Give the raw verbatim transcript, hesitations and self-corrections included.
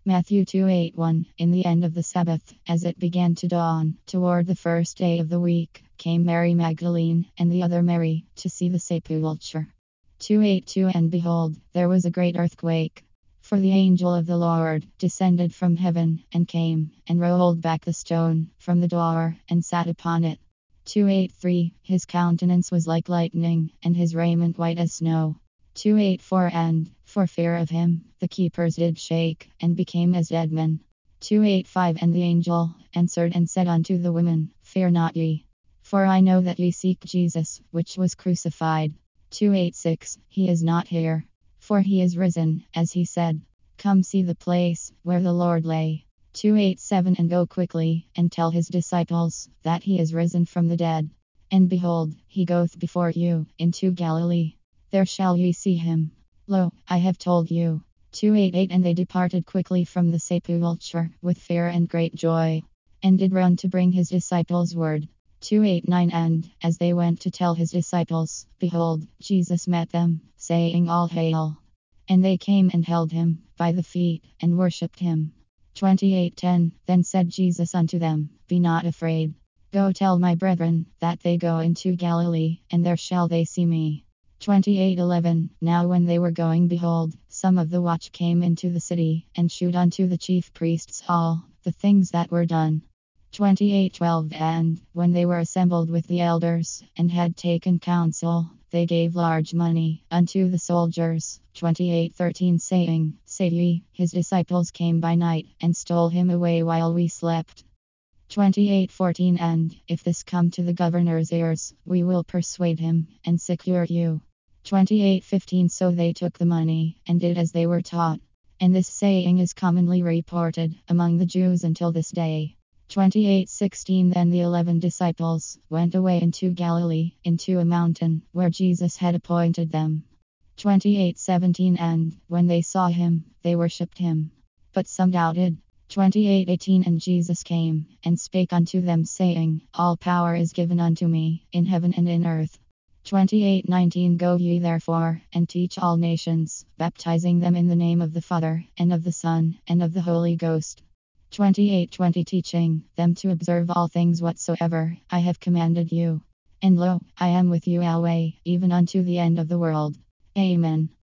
Matthew two eight one. In the end of the Sabbath, as it began to dawn, toward the first day of the week, came Mary Magdalene, and the other Mary, to see the sepulchre. two eighty-two. And behold, there was a great earthquake. For the angel of the Lord descended from heaven, and came, and rolled back the stone from the door, and sat upon it. two eighty-three. His countenance was like lightning, and his raiment white as snow. two eighty-four. And, for fear of him, the keepers did shake, and became as dead men. two eighty-five. And the angel answered and said unto the women, Fear not ye. For I know that ye seek Jesus, which was crucified. two eighty-six. He is not here. For he is risen, as he said. Come see the place where the Lord lay. two eighty-seven. And go quickly, and tell his disciples, that he is risen from the dead. And behold, he goeth before you into Galilee. There shall ye see him. Lo, I have told you. two eighty-eight. And they departed quickly from the sepulchre, with fear and great joy, and did run to bring his disciples word. two eighty-nine. And, as they went to tell his disciples, behold, Jesus met them, saying, All hail. And they came and held him by the feet, and worshipped him. twenty-eight ten. Then said Jesus unto them, Be not afraid. Go tell my brethren, that they go into Galilee, and there shall they see me. twenty-eight eleven. Now when they were going, behold, some of the watch came into the city, and shewed unto the chief priests all the things that were done. twenty-eight twelve. And, when they were assembled with the elders, and had taken counsel, they gave large money unto the soldiers. twenty-eight thirteen. Saying, Say ye, his disciples came by night, and stole him away while we slept. twenty-eight fourteen. And, if this come to the governor's ears, we will persuade him, and secure you. twenty-eight fifteen. So they took the money, and did as they were taught. And this saying is commonly reported among the Jews until this day. twenty-eight sixteen. Then the eleven disciples went away into Galilee, into a mountain, where Jesus had appointed them. twenty-eight seventeen. And, when they saw him, they worshipped him. But some doubted. twenty-eight eighteen. And Jesus came, and spake unto them, saying, All power is given unto me, in heaven and in earth. twenty-eight nineteen. Go ye therefore, and teach all nations, baptizing them in the name of the Father, and of the Son, and of the Holy Ghost. twenty-eight twenty. Teaching them to observe all things whatsoever I have commanded you. And lo, I am with you alway, even unto the end of the world. Amen.